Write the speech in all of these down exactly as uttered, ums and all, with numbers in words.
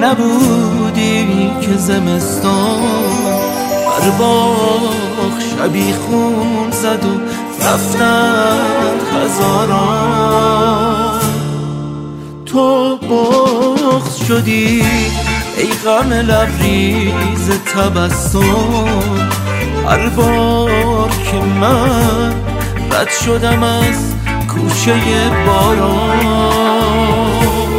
نبودی که زمستان بر باغ شبیخون زد و رفتند هزاران. تو بغض شدی ای غم لبریز تبسم هر بار که من رد شدم از کوچه باران.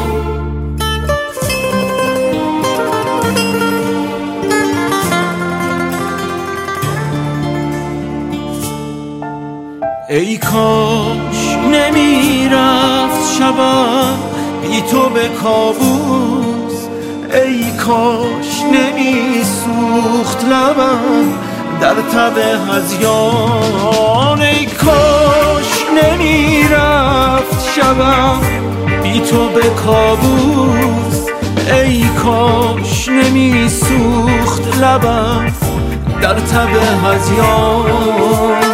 ای کاش نمی رفت شبم بی تو به کابوس، ای کاش نمی سوخت لبم در تب هذیان. ای کاش نمی رفت شبم بی تو به کابوس، ای کاش نمی سوخت لبم در تب هذیان.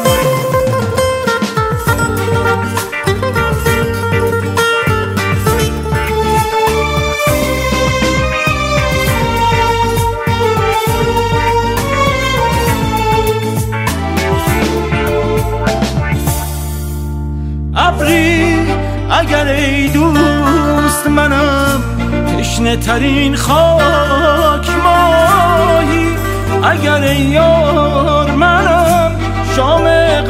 ابری اگر ای دوست منم تشنه ترین خاک ماهی، اگر ای یار منم شام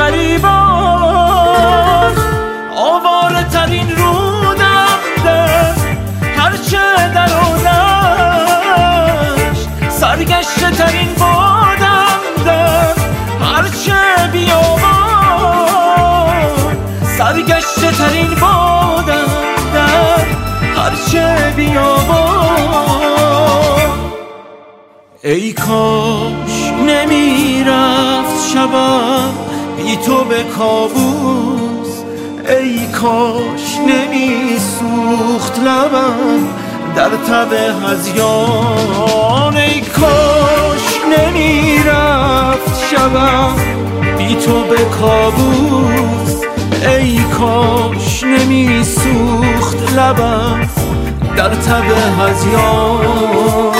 غریبان، آواره ترین رودم در هرچه در و دشت، سرگشته ترین بادم در هرچه بیابان، سرگشته ترین بادم در هرچه بیابان. ای کاش نمی رفت شبم بی تو به کابوس، ای کاش نمی سوخت لبم در تب هذیان. ای کاش نمی رفت شبم بی تو به کابوس، ای کاش نمی سوخت لبم در تب هذیان.